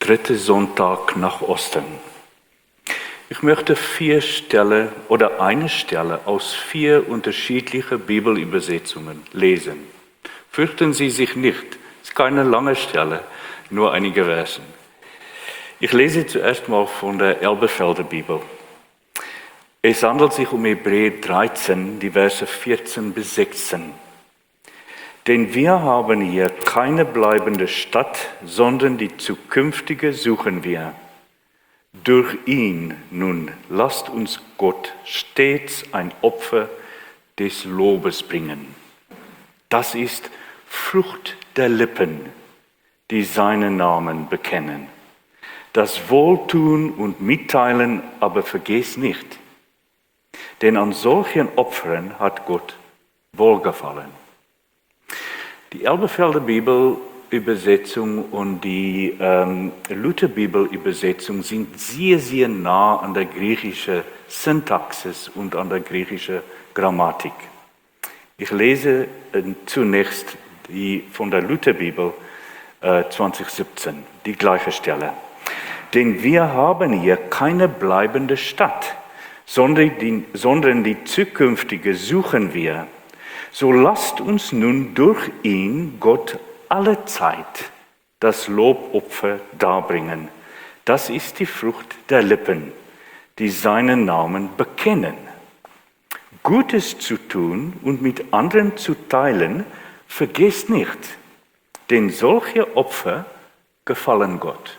dritte Sonntag nach Ostern. Ich möchte eine Stelle aus 4 unterschiedlichen Bibelübersetzungen lesen. Fürchten Sie sich nicht, es ist keine lange Stelle, nur einige Versen. Ich lese zuerst mal von der Elberfelder Bibel. Es handelt sich um Hebräer 13, die Verse 14 bis 16. Denn wir haben hier keine bleibende Stadt, sondern die zukünftige suchen wir. Durch ihn nun lasst uns Gott stets ein Opfer des Lobes bringen. Das ist Frucht der Lippen, die seinen Namen bekennen. Das Wohltun und Mitteilen aber vergiss nicht, denn an solchen Opfern hat Gott wohlgefallen. Die Elberfelder Bibelübersetzung und die Lutherbibelübersetzung sind sehr, sehr nah an der griechischen Syntaxis und an der griechischen Grammatik. Ich lese zunächst die von der Lutherbibel 2017, die gleiche Stelle. Denn wir haben hier keine bleibende Stadt, sondern die zukünftige suchen wir. So lasst uns nun durch ihn, Gott, alle Zeit das Lobopfer darbringen. Das ist die Frucht der Lippen, die seinen Namen bekennen. Gutes zu tun und mit anderen zu teilen, vergesst nicht, denn solche Opfer gefallen Gott.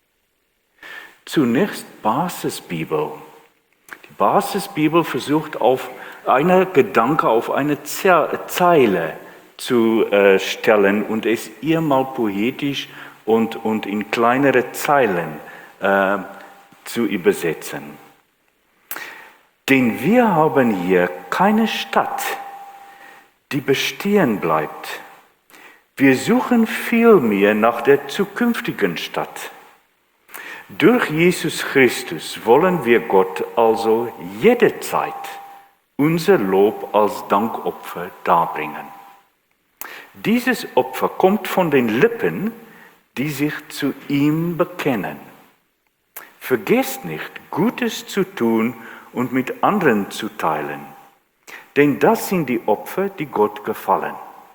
Zunächst Basisbibel. Die Basisbibel versucht auf einen Gedanke, auf eine Zeile zu stellen und es ihr mal poetisch und in kleinere Zeilen zu übersetzen. Denn wir haben hier keine Stadt, die bestehen bleibt. Wir suchen vielmehr nach der zukünftigen Stadt. Durch Jesus Christus wollen wir Gott also jederzeit unser Lob als Dankopfer darbringen. Dieses Opfer kommt von den Lippen, die sich zu ihm bekennen. Vergesst nicht, Gutes zu tun und mit anderen zu teilen, denn das sind die Opfer, die Gott gefallen.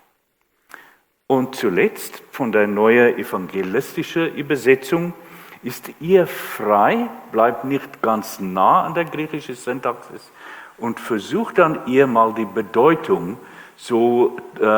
Und zuletzt von der neuen evangelistischen Übersetzung ist ihr frei, bleibt nicht ganz nah an der griechischen Syntaxis und versucht dann ihr mal die Bedeutung so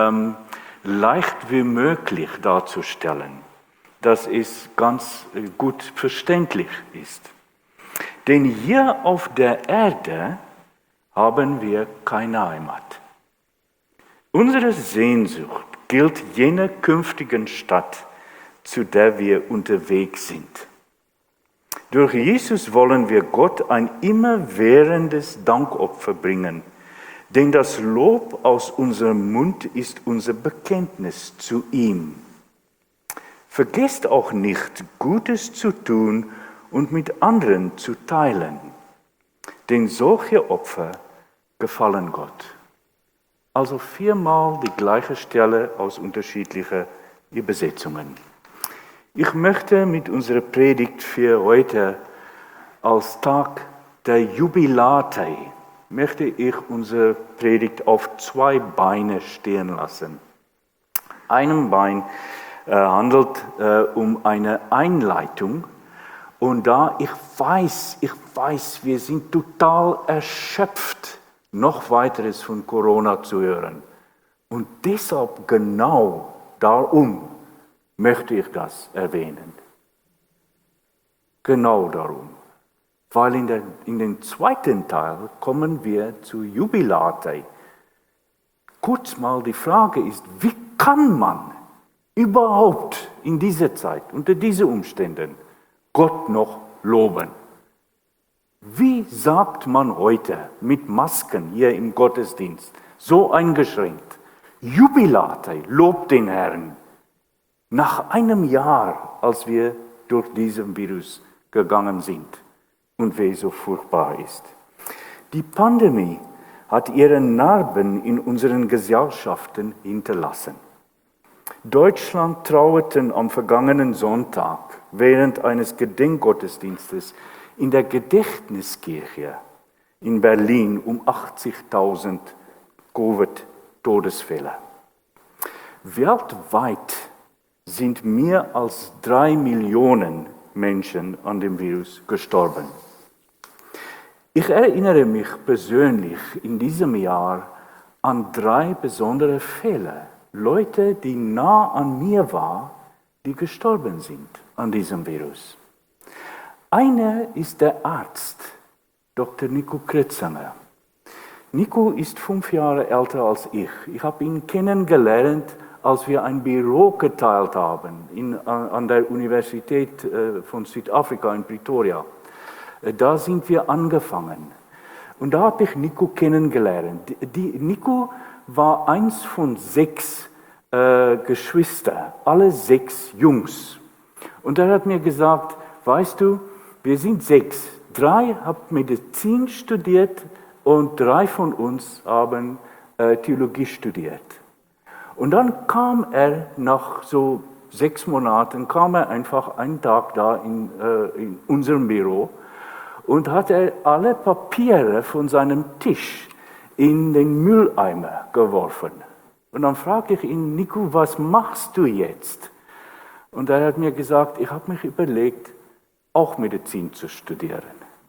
leicht wie möglich darzustellen, dass es ganz gut verständlich ist. Denn hier auf der Erde haben wir keine Heimat. Unsere Sehnsucht gilt jener künftigen Stadt, zu der wir unterwegs sind. Durch Jesus wollen wir Gott ein immerwährendes Dankopfer bringen, denn das Lob aus unserem Mund ist unser Bekenntnis zu ihm. Vergesst auch nicht, Gutes zu tun und mit anderen zu teilen, denn solche Opfer gefallen Gott. Also 4-mal die gleiche Stelle aus unterschiedlichen Übersetzungen. Ich möchte mit unserer Predigt für heute als Tag der Jubilate, möchte ich unsere Predigt auf 2 Beine stehen lassen. Einem Bein handelt um eine Einleitung und da ich weiß, wir sind total erschöpft, noch weiteres von Corona zu hören. Und deshalb genau darum möchte ich das erwähnen. Genau darum. Weil in den zweiten Teil kommen wir zu Jubilate. Kurz mal die Frage ist, wie kann man überhaupt in dieser Zeit, unter diesen Umständen, Gott noch loben? Wie sagt man heute mit Masken hier im Gottesdienst, so eingeschränkt, Jubilate, lobt den Herrn, nach einem Jahr, als wir durch diesen Virus gegangen sind und wie es so furchtbar ist. Die Pandemie hat ihre Narben in unseren Gesellschaften hinterlassen. Deutschland trauerten am vergangenen Sonntag während eines Gedenkgottesdienstes in der Gedächtniskirche in Berlin um 80.000 Covid-Todesfälle. Weltweit sind mehr als 3 Millionen Menschen an dem Virus gestorben. Ich erinnere mich persönlich in diesem Jahr an 3 besondere Fälle. Leute, die nah an mir waren, die gestorben sind an diesem Virus. Einer ist der Arzt, Dr. Nico Kretzanger. Nico ist 5 Jahre älter als ich. Ich habe ihn kennengelernt, als wir ein Büro geteilt haben an der Universität von Südafrika in Pretoria. Da sind wir angefangen. Und da habe ich Nico kennengelernt. Nico war eins von 6 Geschwistern, alle 6 Jungs. Und er hat mir gesagt, weißt du, wir sind 6. 3 haben Medizin studiert und 3 von uns haben Theologie studiert. Und dann kam er nach so 6 Monaten, kam er einfach einen Tag da in unserem Büro und hat er alle Papiere von seinem Tisch in den Mülleimer geworfen. Und dann fragte ich ihn, Nico, was machst du jetzt? Und er hat mir gesagt, ich habe mich überlegt, auch Medizin zu studieren.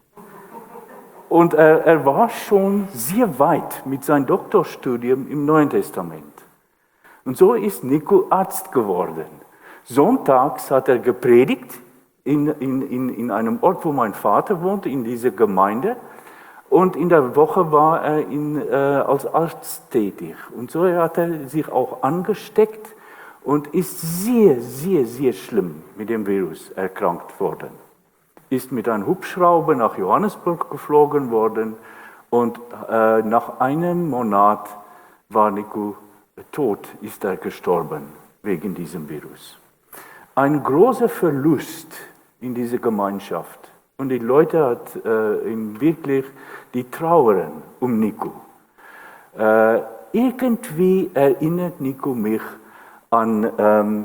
Und er war schon sehr weit mit seinem Doktorstudium im Neuen Testament. Und so ist Nico Arzt geworden. Sonntags hat er gepredigt in einem Ort, wo mein Vater wohnt, in dieser Gemeinde. Und in der Woche war er als Arzt tätig. Und so hat er sich auch angesteckt und ist sehr, sehr, sehr schlimm mit dem Virus erkrankt worden. Ist mit einem Hubschrauber nach Johannesburg geflogen worden und nach einem Monat war Nico tot, ist er gestorben wegen diesem Virus. Ein großer Verlust in dieser Gemeinschaft. Und die Leute hat wirklich die trauern um Nico. Irgendwie erinnert Nico mich an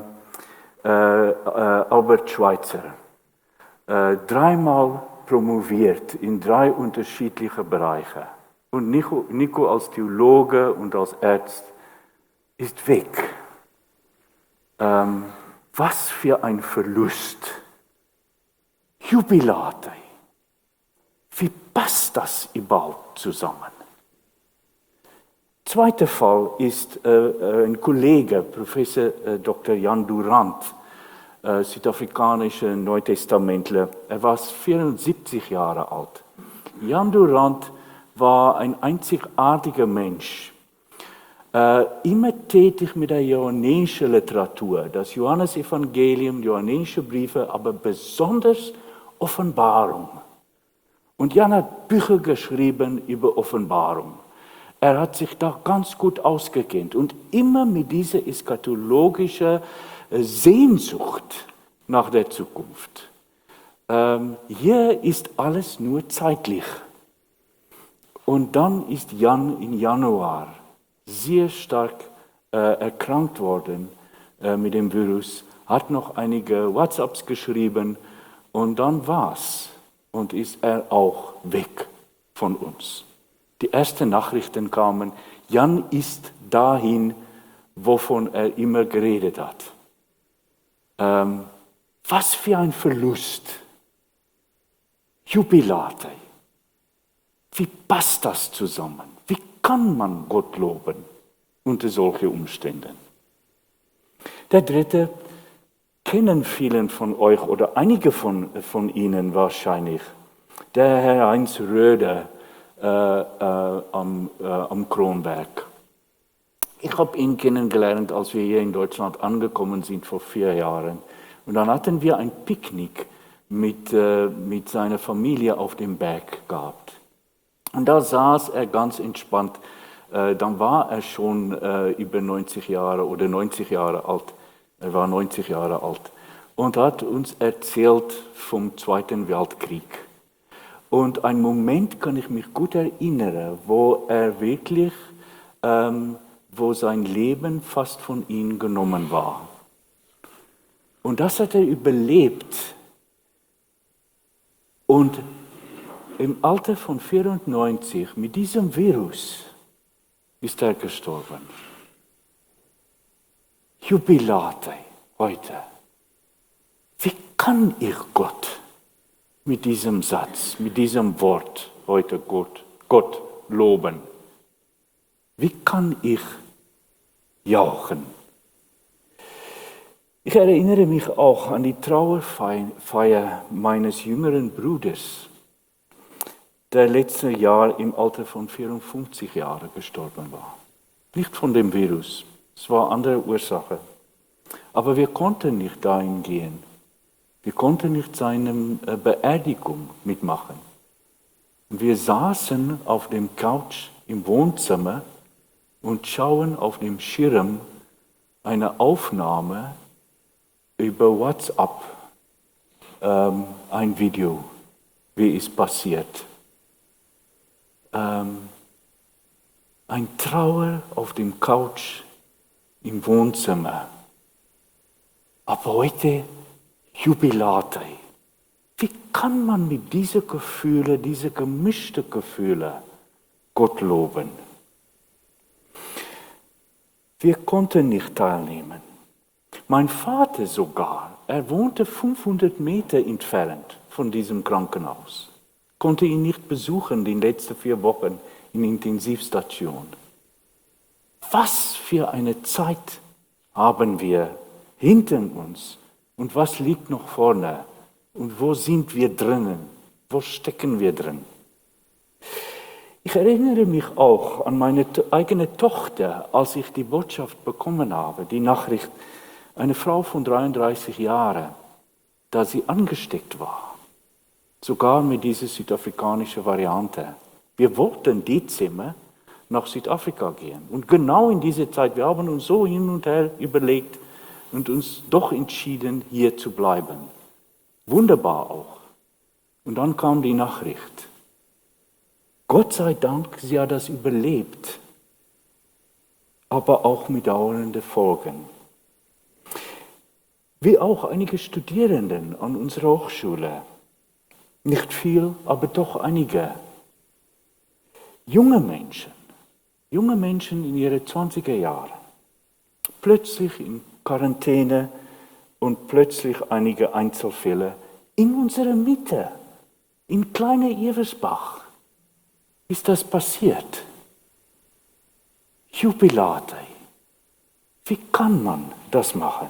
Albert Schweitzer. 3-mal promoviert in 3 unterschiedliche Bereiche. Und Nico als Theologe und als Arzt ist weg. Was für ein Verlust. Jubilate. Wie passt das überhaupt zusammen? Zweiter Fall ist ein Kollege, Professor Dr. Jan Durant, südafrikanischer Neutestamentler. Er war 74 Jahre alt. Jan Durant war ein einzigartiger Mensch. Immer tätig mit der johannäischen Literatur, das Johannesevangelium, johannäische Briefe, aber besonders Offenbarung. Und Jan hat Bücher geschrieben über Offenbarung. Er hat sich da ganz gut ausgekennt und immer mit dieser eschatologischen Sehnsucht nach der Zukunft. Hier ist alles nur zeitlich. Und dann ist Jan im Januar sehr stark erkrankt worden mit dem Virus, hat noch einige WhatsApps geschrieben und dann war's. Und ist er auch weg von uns. Die ersten Nachrichten kamen, Jan ist dahin, wovon er immer geredet hat. Was für ein Verlust. Jubilate. Wie passt das zusammen? Wie kann man Gott loben unter solchen Umständen? Der dritte kennen vielen von euch oder einige von Ihnen wahrscheinlich. Der Herr Heinz Röder am Kronberg. Ich habe ihn kennengelernt, als wir hier in Deutschland angekommen sind vor 4 Jahren. Und dann hatten wir ein Picknick mit seiner Familie auf dem Berg gehabt. Und da saß er ganz entspannt. Dann war er schon über 90 Jahre oder 90 Jahre alt. Er war 90 Jahre alt und hat uns erzählt vom Zweiten Weltkrieg. Und einen Moment kann ich mich gut erinnern, wo er wirklich wo sein Leben fast von ihm genommen war. Und das hat er überlebt. Und im Alter von 94, mit diesem Virus, ist er gestorben. Jubilate heute. Wie kann ich Gott mit diesem Satz, mit diesem Wort heute Gott loben? Wie kann ich jauchen? Ich erinnere mich auch an die Trauerfeier meines jüngeren Bruders, der letztes Jahr im Alter von 54 Jahren gestorben war. Nicht von dem Virus, es war andere Ursache. Aber wir konnten nicht dahin gehen. Wir konnten nicht seine Beerdigung mitmachen. Wir saßen auf dem Couch im Wohnzimmer und schauen auf dem Schirm eine Aufnahme über WhatsApp, ein Video, wie es passiert. Ein Trauer auf dem Couch im Wohnzimmer. Aber heute Jubilate. Wie kann man mit diesen Gefühlen, diese gemischten Gefühle, Gott loben? Wir konnten nicht teilnehmen. Mein Vater sogar, er wohnte 500 Meter entfernt von diesem Krankenhaus, konnte ihn nicht besuchen die letzten 4 Wochen in Intensivstation. Was für eine Zeit haben wir hinter uns und was liegt noch vorne und wo sind wir drinnen, wo stecken wir drin? Ich erinnere mich auch an meine eigene Tochter, als ich die Botschaft bekommen habe, die Nachricht, eine Frau von 33 Jahren, da sie angesteckt war, sogar mit dieser südafrikanischen Variante. Wir wollten Dezember nach Südafrika gehen. Und genau in dieser Zeit, wir haben uns so hin und her überlegt und uns doch entschieden, hier zu bleiben. Wunderbar auch. Und dann kam die Nachricht. Gott sei Dank, sie hat das überlebt, aber auch mit dauernden Folgen. Wie auch einige Studierenden an unserer Hochschule. Nicht viel, aber doch einige. Junge Menschen in ihren 20er Jahren, plötzlich in Quarantäne und plötzlich einige Einzelfälle in unserer Mitte, in Kleine Eversbach, ist das passiert. Jubilate. Wie kann man das machen?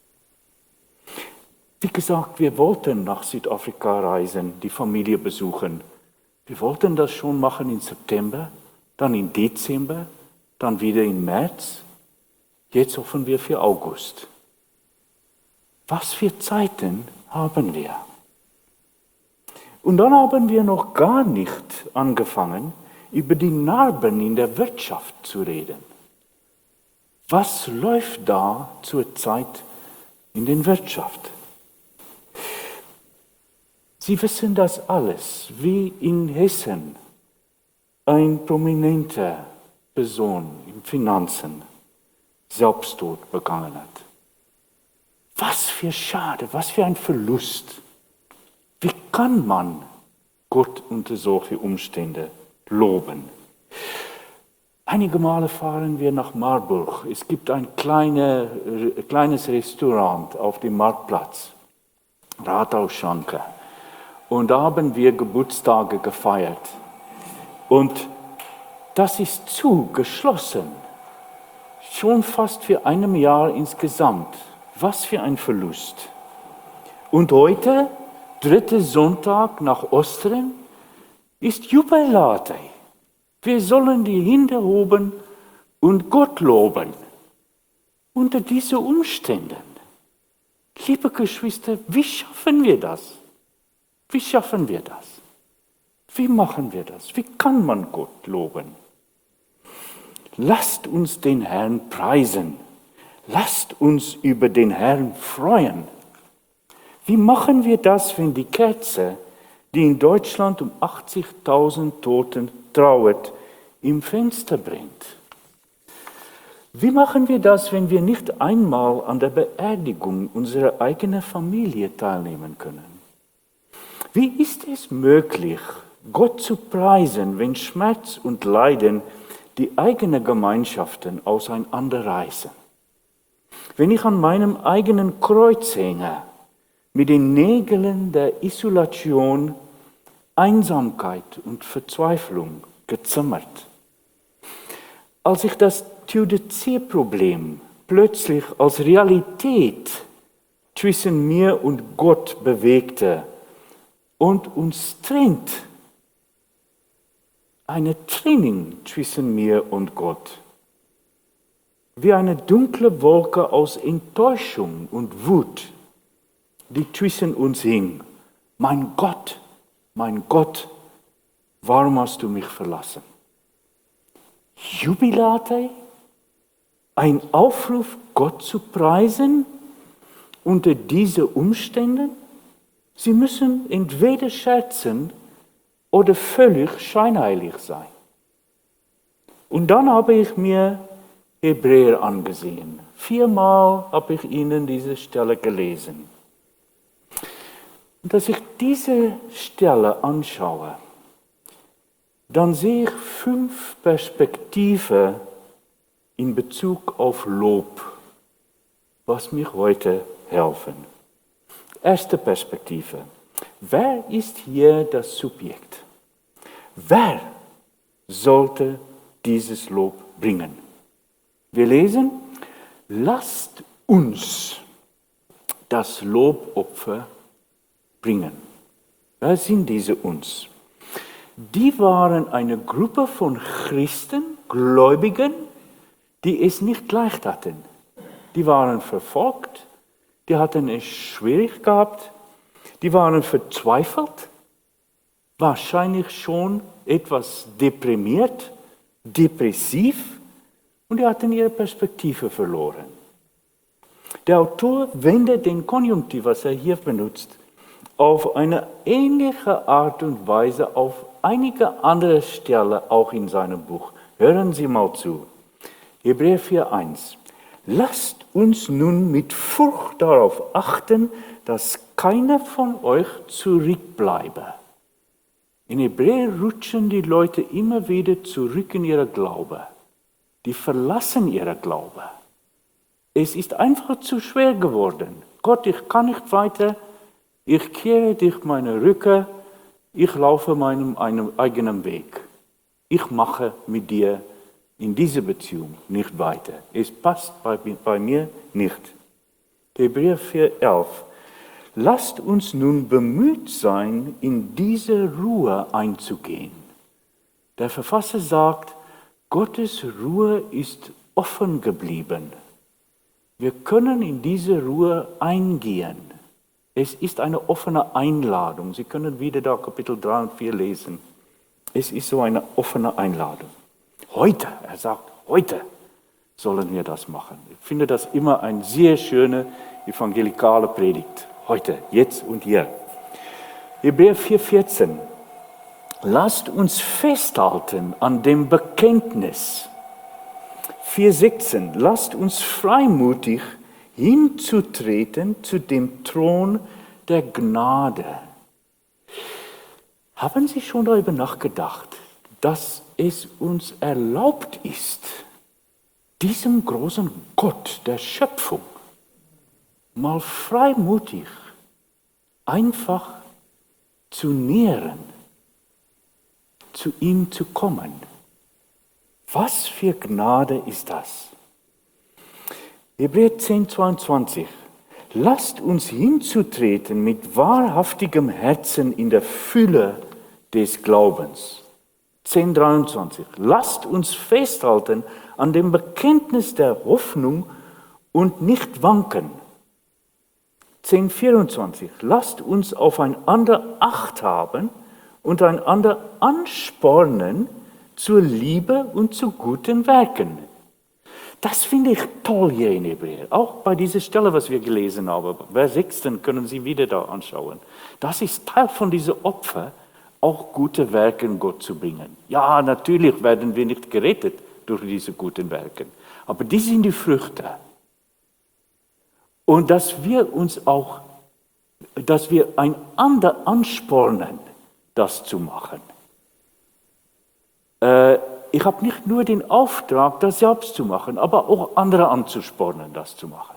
Wie gesagt, wir wollten nach Südafrika reisen, die Familie besuchen. Wir wollten das schon machen im September, dann im Dezember, dann wieder im März. Jetzt hoffen wir für August. Was für Zeiten haben wir? Und dann haben wir noch gar nicht angefangen, über die Narben in der Wirtschaft zu reden. Was läuft da zurzeit in der Wirtschaft? Sie wissen das alles, wie in Hessen ein prominenter Person in Finanzen Selbsttod begangen hat. Was für Schade, was für ein Verlust. Wie kann man Gott unter solche Umstände loben? Einige Male fahren wir nach Marburg. Es gibt ein kleines Restaurant auf dem Marktplatz, Rathausschanke. Und da haben wir Geburtstage gefeiert. Und das ist geschlossen. Schon fast für einem Jahr insgesamt. Was für ein Verlust. Und heute, 3. Sonntag nach Ostern, ist Jubilate. Wir sollen die Hände hoben und Gott loben. Unter diesen Umständen. Liebe Geschwister, wie schaffen wir das? Wie schaffen wir das? Wie machen wir das? Wie kann man Gott loben? Lasst uns den Herrn preisen. Lasst uns über den Herrn freuen. Wie machen wir das, wenn die Kerze, die in Deutschland um 80.000 Toten trauert, im Fenster brennt? Wie machen wir das, wenn wir nicht einmal an der Beerdigung unserer eigenen Familie teilnehmen können? Wie ist es möglich, Gott zu preisen, wenn Schmerz und Leiden die eigenen Gemeinschaften auseinanderreißen? Wenn ich an meinem eigenen Kreuz hänge, mit den Nägeln der Isolation, Einsamkeit und Verzweiflung gezimmert. Als ich das Theodizee-Problem plötzlich als Realität zwischen mir und Gott bewegte und uns trennt, eine Trennung zwischen mir und Gott, wie eine dunkle Wolke aus Enttäuschung und Wut, die zwischen uns hing. Mein Gott, warum hast du mich verlassen? Jubilate, ein Aufruf, Gott zu preisen unter diesen Umständen? Sie müssen entweder scherzen oder völlig scheinheilig sein. Und dann habe ich mir Hebräer angesehen. 4-mal habe ich Ihnen diese Stelle gelesen. Und als ich diese Stelle anschaue, dann sehe ich 5 Perspektiven in Bezug auf Lob, was mich heute helfen. Erste Perspektive. Wer ist hier das Subjekt? Wer sollte dieses Lob bringen? Wir lesen, lasst uns das Lobopfer bringen. Wer sind diese uns? Die waren eine Gruppe von Christen, Gläubigen, die es nicht leicht hatten. Die waren verfolgt, die hatten es schwierig gehabt, die waren verzweifelt, wahrscheinlich schon etwas deprimiert, depressiv und die hatten ihre Perspektive verloren. Der Autor wendet den Konjunktiv, was er hier benutzt, auf eine ähnliche Art und Weise auf einige andere Stellen auch in seinem Buch. Hören Sie mal zu. Hebräer 4,1. Lasst uns nun mit Furcht darauf achten, dass keiner von euch zurückbleibe. In Hebräer rutschen die Leute immer wieder zurück in ihre Glaube. Die verlassen ihre Glaube. Es ist einfach zu schwer geworden. Gott, ich kann nicht weiter. Ich kehre dich meine Rücke. Ich laufe meinem eigenen Weg. Ich mache mit dir in dieser Beziehung nicht weiter. Es passt bei mir nicht. Hebräer 4,11. Lasst uns nun bemüht sein, in diese Ruhe einzugehen. Der Verfasser sagt, Gottes Ruhe ist offen geblieben. Wir können in diese Ruhe eingehen. Es ist eine offene Einladung. Sie können wieder da Kapitel 3 und 4 lesen. Es ist so eine offene Einladung. Heute, er sagt, heute sollen wir das machen. Ich finde das immer eine sehr schöne evangelikale Predigt. Heute, jetzt und hier. Hebräer 4,14. Lasst uns festhalten an dem Bekenntnis. 4,16. Lasst uns freimütig hinzutreten zu dem Thron der Gnade. Haben Sie schon darüber nachgedacht, dass es uns erlaubt ist, diesem großen Gott der Schöpfung mal freimütig einfach zu nähern, zu ihm zu kommen? Was für Gnade ist das? Hebräer 10,22. Lasst uns hinzutreten mit wahrhaftigem Herzen in der Fülle des Glaubens. 10,23. Lasst uns festhalten an dem Bekenntnis der Hoffnung und nicht wanken. 10,24. Lasst uns aufeinander Acht haben und einander anspornen zur Liebe und zu guten Werken. Das finde ich toll hier in Hebräer. Auch bei dieser Stelle, was wir gelesen haben. Vers 6 können Sie wieder da anschauen. Das ist Teil von diesem Opfer, auch gute Werke Gott zu bringen. Ja, natürlich werden wir nicht gerettet durch diese guten Werke. Aber die sind die Früchte. Und dass wir einander anspornen, das zu machen. Ich habe nicht nur den Auftrag, das selbst zu machen, aber auch andere anzuspornen, das zu machen.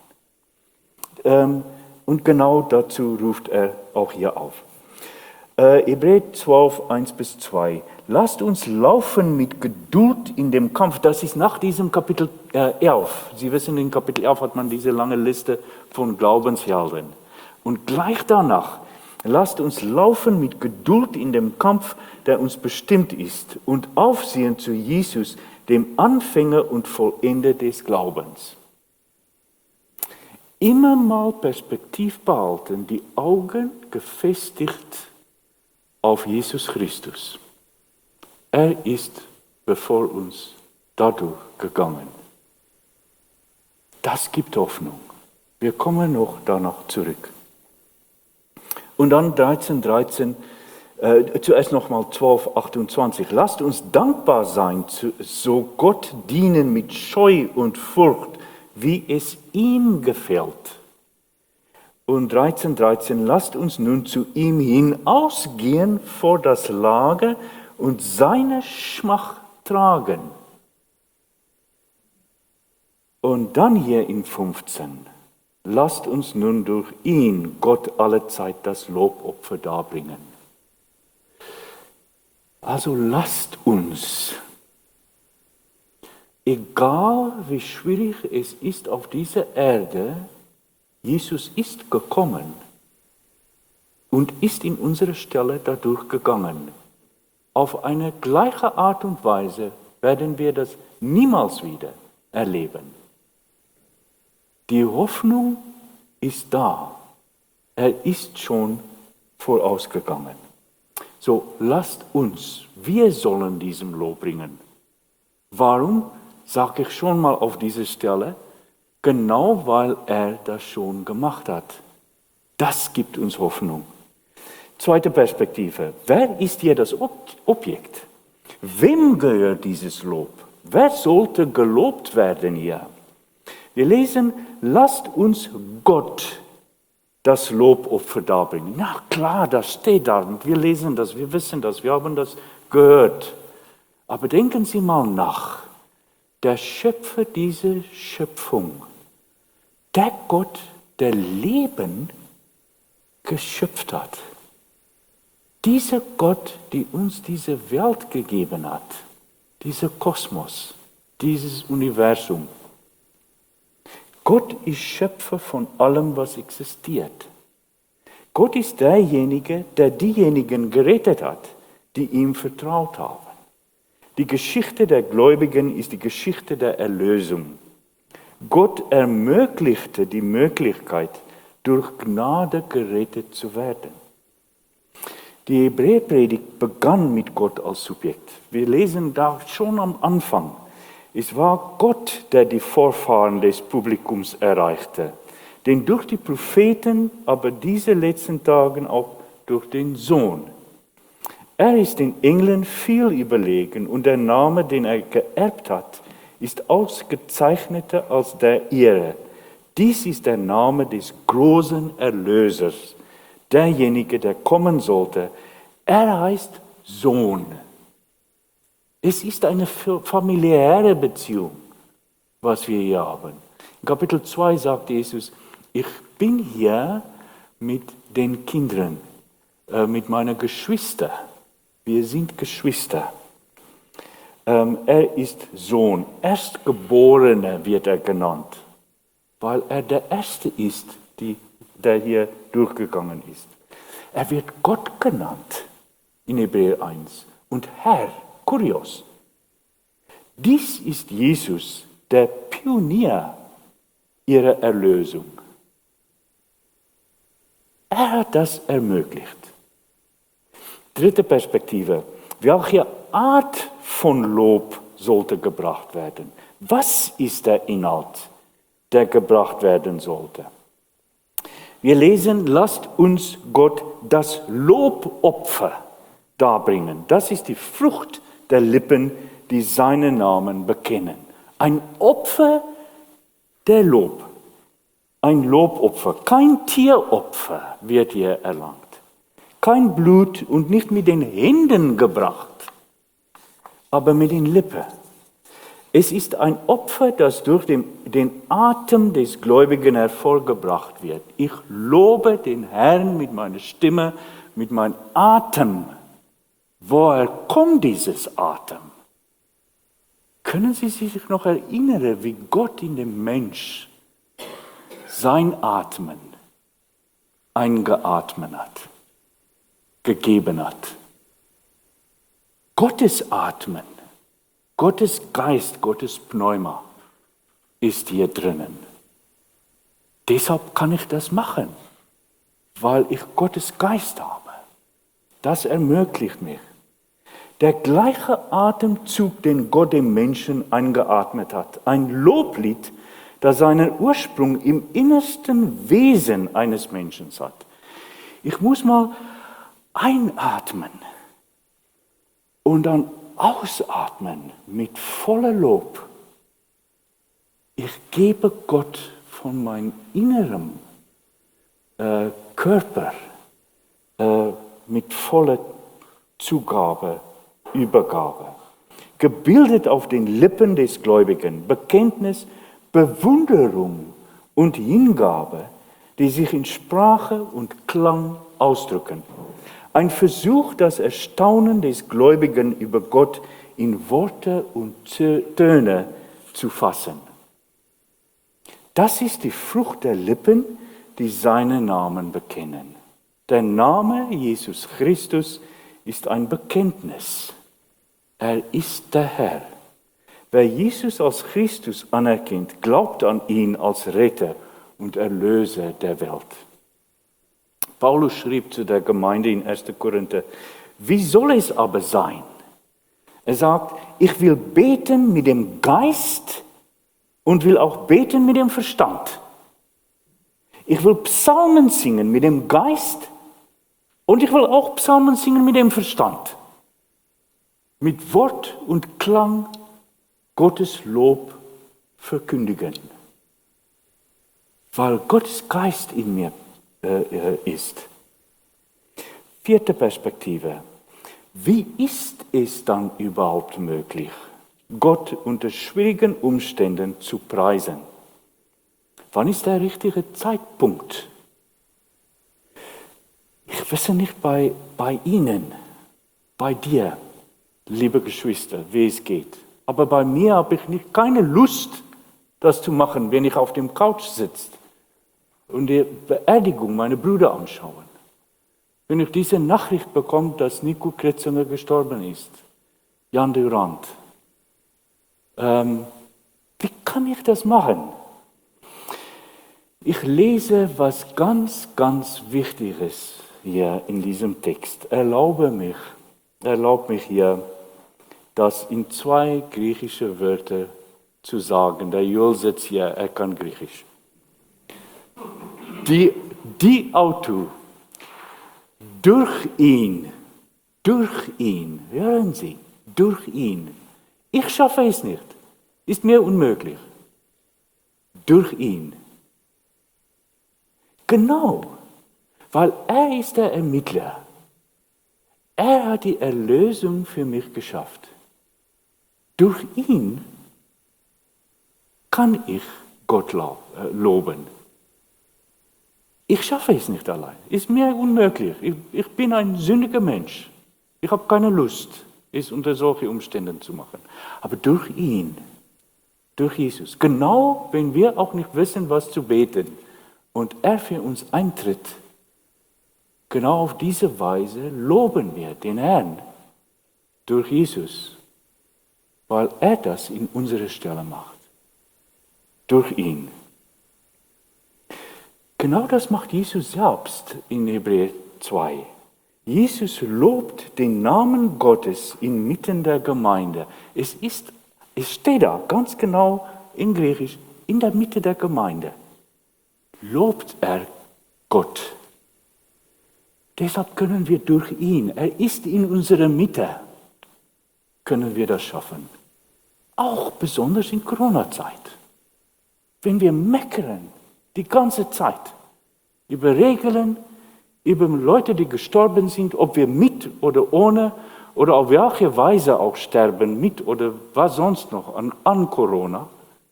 Und genau dazu ruft er auch hier auf. Hebräer 12, 1-2. Lasst uns laufen mit Geduld in dem Kampf. Das ist nach diesem Kapitel 11. Sie wissen, in Kapitel 11 hat man diese lange Liste von Glaubenshelden. Und gleich danach, lasst uns laufen mit Geduld in dem Kampf, der uns bestimmt ist, und aufsehen zu Jesus, dem Anfänger und Vollender des Glaubens. Immer mal Perspektiv behalten, die Augen gefestigt auf Jesus Christus. Er ist bevor uns dadurch gegangen. Das gibt Hoffnung. Wir kommen noch danach zurück. Und dann 13, zuerst nochmal 12, 28. Lasst uns dankbar sein, so Gott dienen mit Scheu und Furcht, wie es ihm gefällt. Und 13, lasst uns nun zu ihm hinausgehen vor das Lager und seine Schmach tragen. Und dann hier in 15, lasst uns nun durch ihn, Gott, alle Zeit das Lobopfer darbringen. Also lasst uns, egal wie schwierig es ist auf dieser Erde, Jesus ist gekommen und ist in unsere Stelle dadurch gegangen. Auf eine gleiche Art und Weise werden wir das niemals wieder erleben. Die Hoffnung ist da. Er ist schon vorausgegangen. So, lasst uns, wir sollen diesem Lob bringen. Warum sage ich schon mal auf dieser Stelle? Genau weil er das schon gemacht hat. Das gibt uns Hoffnung. Zweite Perspektive. Wer ist hier das Objekt? Wem gehört dieses Lob? Wer sollte gelobt werden hier? Wir lesen, lasst uns Gott das Lobopfer darbringen. Na klar, das steht da. Und wir lesen das, wir wissen das, wir haben das gehört. Aber denken Sie mal nach. Der Schöpfer dieser Schöpfung, der Gott, der Leben geschöpft hat. Dieser Gott, der uns diese Welt gegeben hat, dieser Kosmos, dieses Universum. Gott ist Schöpfer von allem, was existiert. Gott ist derjenige, der diejenigen gerettet hat, die ihm vertraut haben. Die Geschichte der Gläubigen ist die Geschichte der Erlösung. Gott ermöglichte die Möglichkeit, durch Gnade gerettet zu werden. Die Hebräerpredigt begann mit Gott als Subjekt. Wir lesen da schon am Anfang. Es war Gott, der die Vorfahren des Publikums erreichte. Denn durch die Propheten, aber diese letzten Tagen auch durch den Sohn. Er ist den Engeln viel überlegen und der Name, den er geerbt hat, ist ausgezeichneter als der ihre. Dies ist der Name des großen Erlösers, derjenige, der kommen sollte. Er heißt Sohn. Es ist eine familiäre Beziehung, was wir hier haben. In Kapitel 2 sagt Jesus, ich bin hier mit den Kindern, mit meinen Geschwistern. Wir sind Geschwister. Er ist Sohn, Erstgeborener wird er genannt, weil er der Erste ist, der hier durchgegangen ist. Er wird Gott genannt in Hebräer 1 und Herr, Kurios. Dies ist Jesus, der Pionier ihrer Erlösung. Er hat das ermöglicht. Dritte Perspektive. Welche Art von Lob sollte gebracht werden? Was ist der Inhalt, der gebracht werden sollte? Wir lesen, lasst uns Gott das Lobopfer darbringen. Das ist die Frucht der Lippen, die seinen Namen bekennen. Ein Opfer der Lob. Ein Lobopfer. Kein Tieropfer wird hier erlangt. Kein Blut und nicht mit den Händen gebracht, aber mit den Lippen. Es ist ein Opfer, das durch den Atem des Gläubigen hervorgebracht wird. Ich lobe den Herrn mit meiner Stimme, mit meinem Atem. Woher kommt dieses Atem? Können Sie sich noch erinnern, wie Gott in dem Mensch sein Atmen eingeatmet hat, gegeben hat? Gottes Atmen, Gottes Geist, Gottes Pneuma ist hier drinnen. Deshalb kann ich das machen, weil ich Gottes Geist habe. Das ermöglicht mir. Der gleiche Atemzug, den Gott dem Menschen eingeatmet hat. Ein Loblied, das seinen Ursprung im innersten Wesen eines Menschen hat. Ich muss mal einatmen und dann ausatmen mit voller Lob. Ich gebe Gott von meinem inneren Körper mit voller Zugabe, Übergabe. Gebildet auf den Lippen des Gläubigen, Bekenntnis, Bewunderung und Hingabe, die sich in Sprache und Klang ausdrücken. Ein Versuch, das Erstaunen des Gläubigen über Gott in Worte und Töne zu fassen. Das ist die Frucht der Lippen, die seinen Namen bekennen. Der Name Jesus Christus ist ein Bekenntnis. Er ist der Herr. Wer Jesus als Christus anerkennt, glaubt an ihn als Retter und Erlöser der Welt. Paulus schrieb zu der Gemeinde in 1. Korinther, wie soll es aber sein? Er sagt, ich will beten mit dem Geist und will auch beten mit dem Verstand. Ich will Psalmen singen mit dem Geist und ich will auch Psalmen singen mit dem Verstand. Mit Wort und Klang Gottes Lob verkündigen. Weil Gottes Geist in mir ist. Vierte Perspektive. Wie ist es dann überhaupt möglich, Gott unter schwierigen Umständen zu preisen? Wann ist der richtige Zeitpunkt? Ich weiß nicht bei Ihnen, bei dir, liebe Geschwister, wie es geht. Aber bei mir habe ich keine Lust, das zu machen, wenn ich auf dem Couch sitze und die Beerdigung meiner Brüder anschauen. Wenn ich diese Nachricht bekomme, dass Nico Kretzinger gestorben ist, Jan Durand, wie kann ich das machen? Ich lese was ganz, ganz Wichtiges hier in diesem Text. Erlaub mich hier, das in 2 griechische Wörter zu sagen. Der Joel sitzt hier, er kann Griechisch. Die Auto, durch ihn, hören Sie, durch ihn. Ich schaffe es nicht, ist mir unmöglich. Durch ihn. Genau, weil er ist der Ermittler. Er hat die Erlösung für mich geschafft. Durch ihn kann ich Gott loben. Ich schaffe es nicht allein. Ist mir unmöglich. Ich bin ein sündiger Mensch. Ich habe keine Lust, es unter solchen Umständen zu machen. Aber durch ihn, durch Jesus, genau wenn wir auch nicht wissen, was zu beten, und er für uns eintritt, genau auf diese Weise loben wir den Herrn durch Jesus, weil er das in unserer Stelle macht. Durch ihn. Genau das macht Jesus selbst in Hebräer 2. Jesus lobt den Namen Gottes inmitten der Gemeinde. Es steht da ganz genau in Griechisch, in der Mitte der Gemeinde. Lobt er Gott. Deshalb können wir durch ihn, er ist in unserer Mitte, können wir das schaffen. Auch besonders in Corona-Zeit. Wenn wir meckern die ganze Zeit über Regeln, über Leute, die gestorben sind, ob wir mit oder ohne oder auf welche Weise auch sterben, mit oder was sonst noch an Corona,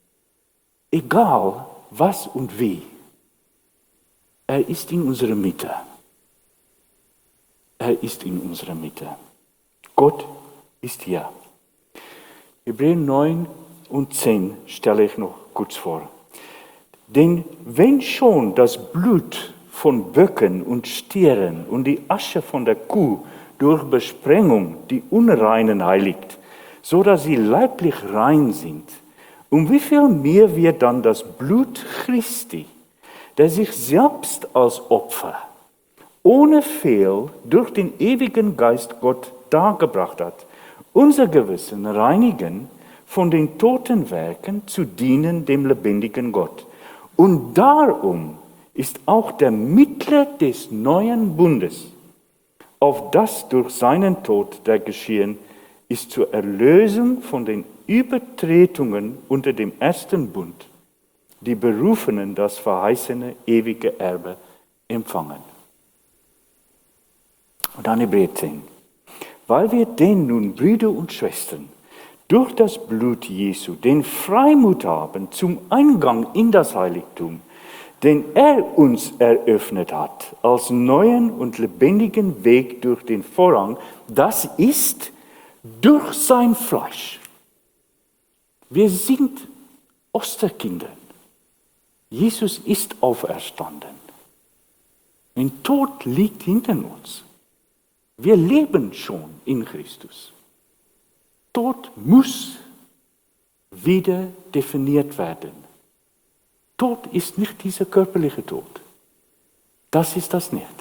egal was und wie, er ist in unserer Mitte. Er ist in unserer Mitte. Gott ist hier. Hebräer 9 und 10 stelle ich noch kurz vor. Denn wenn schon das Blut von Böcken und Stieren und die Asche von der Kuh durch Besprengung die Unreinen heiligt, so dass sie leiblich rein sind, um wie viel mehr wird dann das Blut Christi, der sich selbst als Opfer ohne Fehl durch den ewigen Geist Gott dargebracht hat, unser Gewissen reinigen, von den toten Werken zu dienen dem lebendigen Gott. Und darum ist auch der Mittler des neuen Bundes, auf das durch seinen Tod der geschehen ist, zur Erlösung von den Übertretungen unter dem ersten Bund, die Berufenen das verheißene ewige Erbe empfangen. Und dann Hebräer 10. Weil wir denn nun, Brüder und Schwestern, durch das Blut Jesu den Freimut haben zum Eingang in das Heiligtum, den er uns eröffnet hat, als neuen und lebendigen Weg durch den Vorhang, das ist durch sein Fleisch. Wir sind Osterkinder. Jesus ist auferstanden. Ein Tod liegt hinter uns. Wir leben schon in Christus. Tod muss wieder definiert werden. Tod ist nicht dieser körperliche Tod. Das ist das nicht.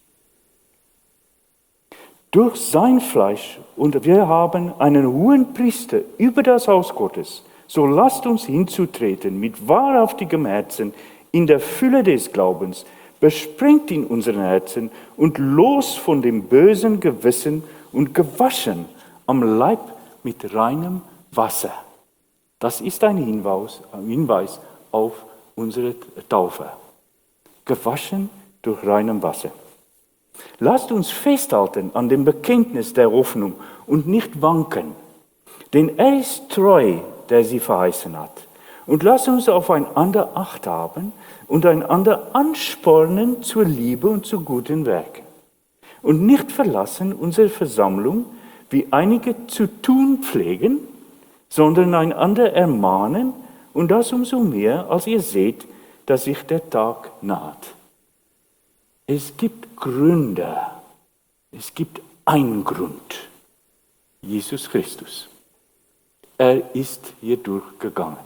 Durch sein Fleisch, und wir haben einen hohen Priester über das Haus Gottes, so lasst uns hinzutreten mit wahrhaftigem Herzen in der Fülle des Glaubens, besprengt in unseren Herzen und los von dem bösen Gewissen und gewaschen am Leib mit reinem Wasser. Das ist ein Hinweis auf unsere Taufe. Gewaschen durch reinem Wasser. Lasst uns festhalten an dem Bekenntnis der Hoffnung und nicht wanken, denn er ist treu, der sie verheißen hat. Und lasst uns aufeinander Acht haben und einander anspornen zur Liebe und zu guten Werken. Und nicht verlassen unsere Versammlung, wie einige zu tun pflegen, sondern einander ermahnen, und das umso mehr, als ihr seht, dass sich der Tag naht. Es gibt Gründe, es gibt einen Grund, Jesus Christus. Er ist hier durchgegangen.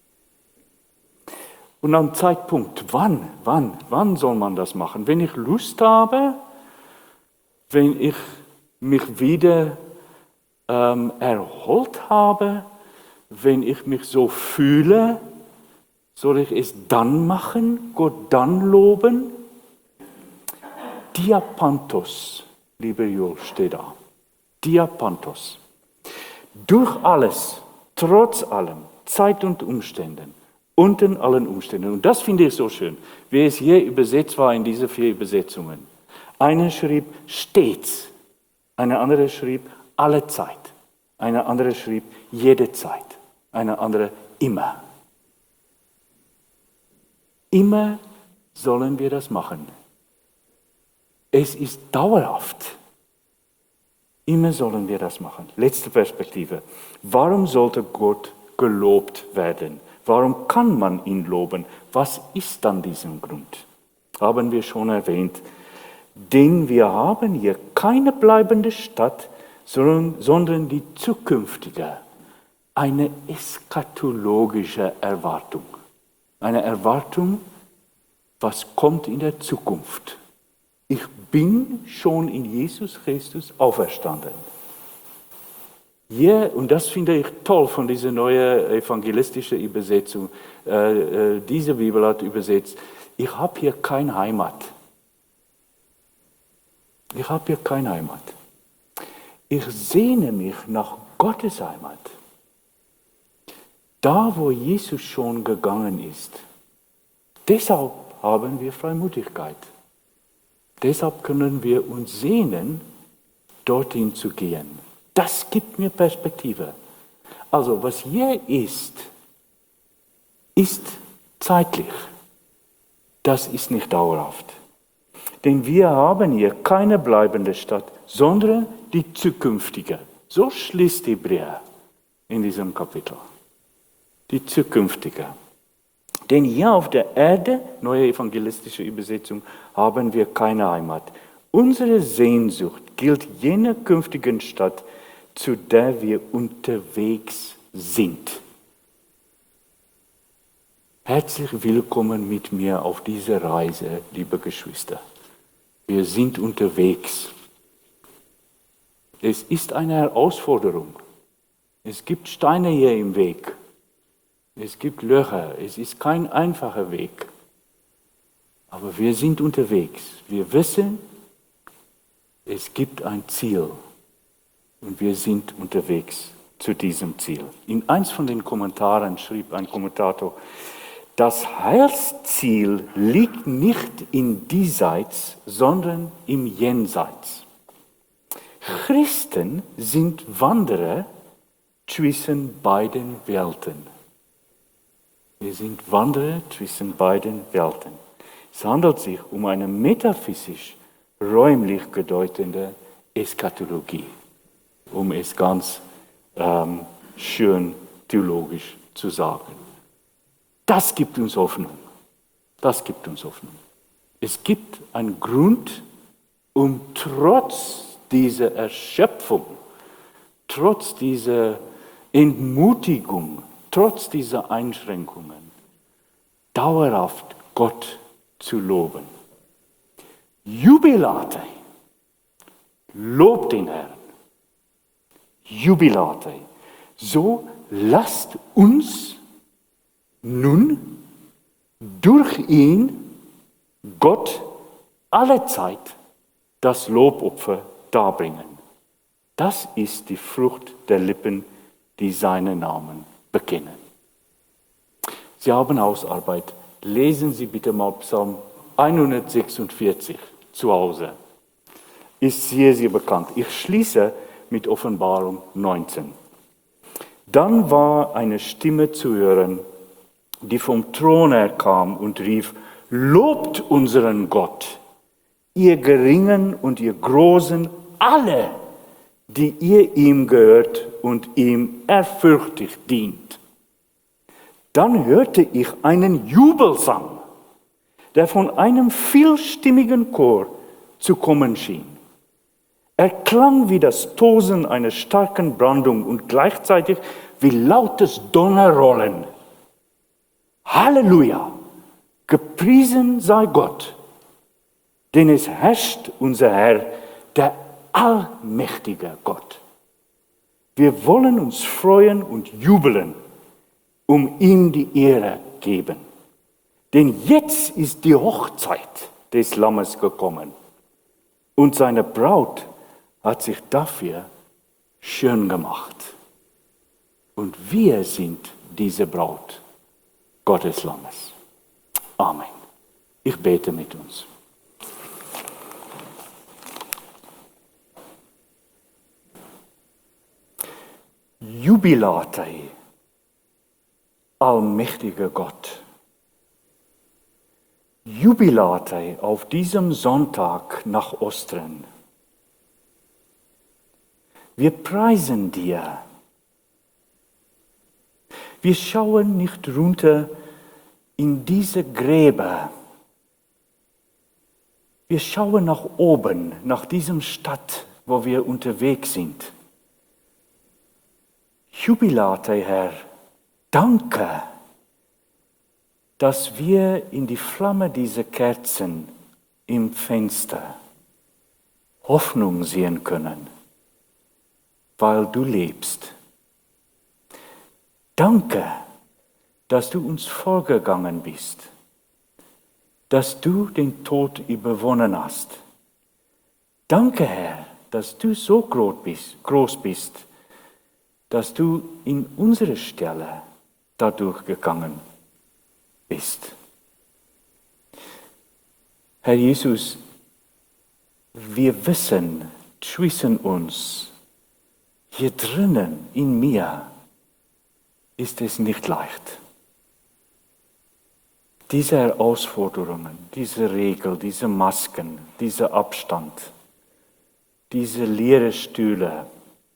Und am Zeitpunkt, wann soll man das machen? Wenn ich Lust habe, wenn ich mich wieder erholt habe, wenn ich mich so fühle, soll ich es dann machen, Gott dann loben? Diapantos, lieber Joel, steht da. Diapantos. Durch alles, trotz allem, Zeit und Umständen, unter allen Umständen. Und das finde ich so schön, wie es hier übersetzt war in diese 4 Übersetzungen. Eine schrieb stets, eine andere schrieb alle Zeit, eine andere schrieb jede Zeit, eine andere immer. Immer sollen wir das machen. Es ist dauerhaft. Immer sollen wir das machen. Letzte Perspektive. Warum sollte Gott gelobt werden? Warum kann man ihn loben? Was ist dann dieser Grund? Haben wir schon erwähnt. Denn wir haben hier keine bleibende Stadt, sondern die zukünftige. Eine eschatologische Erwartung. Eine Erwartung, was kommt in der Zukunft. Ich bin schon in Jesus Christus auferstanden. Ja, und das finde ich toll von dieser neuen evangelistischen Übersetzung. Diese Bibel hat übersetzt, ich habe hier keine Heimat. Ich habe hier keine Heimat. Ich sehne mich nach Gottes Heimat. da wo Jesus schon gegangen ist. Deshalb haben wir Freimutigkeit. Deshalb können wir uns sehnen, dorthin zu gehen. Das gibt mir Perspektive. Also was hier ist zeitlich. Das ist nicht dauerhaft. Denn wir haben hier keine bleibende Stadt, sondern die zukünftige. So schließt Hebräer in diesem Kapitel. Die zukünftige. Denn hier auf der Erde, neue evangelistische Übersetzung, haben wir keine Heimat. Unsere Sehnsucht gilt jener künftigen Stadt, zu der wir unterwegs sind. Herzlich willkommen mit mir auf dieser Reise, liebe Geschwister. Wir sind unterwegs. Es ist eine Herausforderung. Es gibt Steine hier im Weg. Es gibt Löcher. Es ist kein einfacher Weg. Aber wir sind unterwegs. Wir wissen, es gibt ein Ziel. Und wir sind unterwegs zu diesem Ziel. In eins von den Kommentaren schrieb ein Kommentator, das Heilsziel liegt nicht im Diesseits, sondern im Jenseits. Christen sind Wanderer zwischen beiden Welten. Wir sind Wanderer zwischen beiden Welten. Es handelt sich um eine metaphysisch räumlich bedeutende Eschatologie, um es ganz schön theologisch zu sagen. Das gibt uns Hoffnung. Das gibt uns Hoffnung. Es gibt einen Grund, um trotz dieser Erschöpfung, trotz dieser Entmutigung, trotz dieser Einschränkungen, dauerhaft Gott zu loben. Jubilate, lobt den Herrn. Jubilate. So lasst uns nun durch ihn, Gott, alle Zeit das Lobopfer darbringen. Das ist die Frucht der Lippen, die seinen Namen bekennen. Sie haben Hausarbeit. Lesen Sie bitte mal Psalm 146 zu Hause. Ist sehr bekannt. Ich schließe mit Offenbarung 19. Dann war eine Stimme zu hören, die vom Thron her kam und rief, lobt unseren Gott, ihr Geringen und ihr Großen, alle, die ihr ihm gehört und ihm ehrfürchtig dient. Dann hörte ich einen Jubelsang, der von einem vielstimmigen Chor zu kommen schien. Er klang wie das Tosen einer starken Brandung und gleichzeitig wie lautes Donnerrollen. Halleluja! Gepriesen sei Gott, denn es herrscht unser Herr, der allmächtige Gott. Wir wollen uns freuen und jubeln, um ihm die Ehre geben. Denn jetzt ist die Hochzeit des Lammes gekommen und seine Braut hat sich dafür schön gemacht. Und wir sind diese Braut Gottes Lammes. Amen. Ich bete mit uns. Jubilate, allmächtiger Gott. Jubilate auf diesem Sonntag nach Ostern. Wir preisen dir. Wir schauen nicht runter in diese Gräber. Wir schauen nach oben, nach diesem Stadt, wo wir unterwegs sind. Jubilate, Herr, danke, dass wir in die Flamme dieser Kerzen im Fenster Hoffnung sehen können, weil du lebst. Danke, dass du uns vorgegangen bist, dass du den Tod überwunden hast. Danke, Herr, dass du so groß bist, dass du in unserer Stelle dadurch gegangen bist. Herr Jesus, wir wissen zwischen uns, hier drinnen in mir, ist es nicht leicht. Diese Herausforderungen, diese Regeln, diese Masken, dieser Abstand, diese leeren Stühle,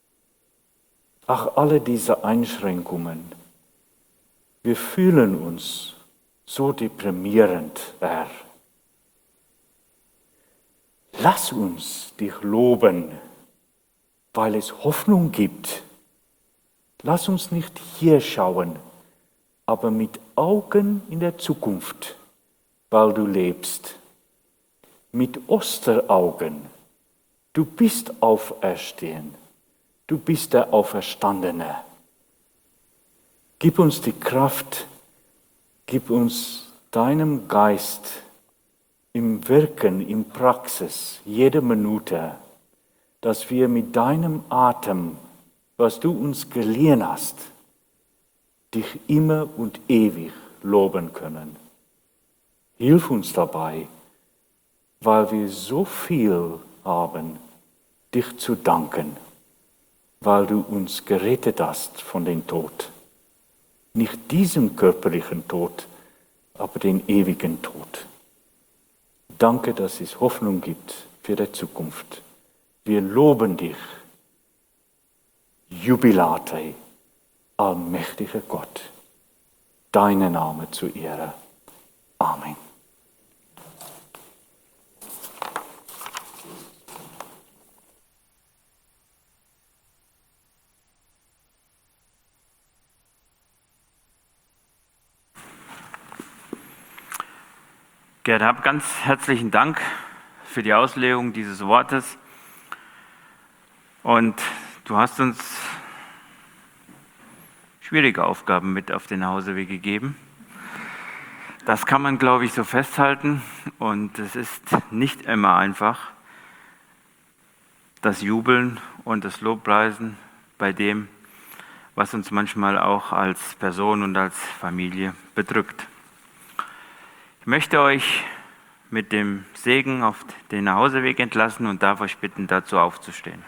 alle diese Einschränkungen, wir fühlen uns so deprimierend, Herr. Lass uns dich loben, weil es Hoffnung gibt. Lass uns nicht hier schauen, aber mit Augen in der Zukunft, weil du lebst. Mit Osteraugen. Du bist auferstehen. Du bist der Auferstandene. Gib uns die Kraft, gib uns deinem Geist im Wirken, in Praxis, jede Minute, dass wir mit deinem Atem, was du uns geliehen hast, dich immer und ewig loben können. Hilf uns dabei, weil wir so viel haben, dich zu danken, weil du uns gerettet hast von dem Tod. Nicht diesem körperlichen Tod, aber den ewigen Tod. Danke, dass es Hoffnung gibt für die Zukunft. Wir loben dich, Jubilate, allmächtiger Gott. Deine Name zu Ehre. Amen. Gerd, ganz herzlichen Dank für die Auslegung dieses Wortes. Und du hast uns schwierige Aufgaben mit auf den Nachhauseweg gegeben. Das kann man, glaube ich, so festhalten. Und es ist nicht immer einfach, das Jubeln und das Lobpreisen bei dem, was uns manchmal auch als Person und als Familie bedrückt. Ich möchte euch mit dem Segen auf den Nachhauseweg entlassen und darf euch bitten, dazu aufzustehen.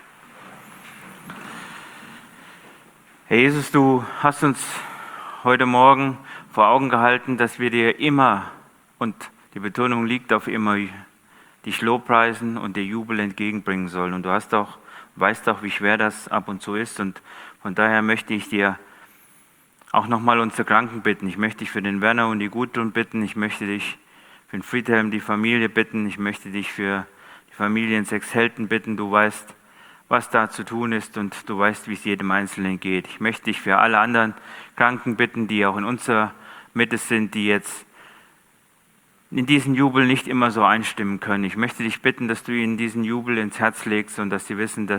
Herr Jesus, du hast uns heute Morgen vor Augen gehalten, dass wir dir immer, und die Betonung liegt auf immer, dich lobpreisen und dir Jubel entgegenbringen sollen. Und du weißt auch, wie schwer das ab und zu ist. Und von daher möchte ich dir auch nochmal unsere Kranken bitten. Ich möchte dich für den Werner und die Gudrun bitten. Ich möchte dich für den Friedhelm, die Familie bitten. Ich möchte dich für die Familien 6 Helden bitten. Du weißt, was da zu tun ist und du weißt, wie es jedem Einzelnen geht. Ich möchte dich für alle anderen Kranken bitten, die auch in unserer Mitte sind, die jetzt in diesen Jubel nicht immer so einstimmen können. Ich möchte dich bitten, dass du ihnen diesen Jubel ins Herz legst und dass sie wissen, dass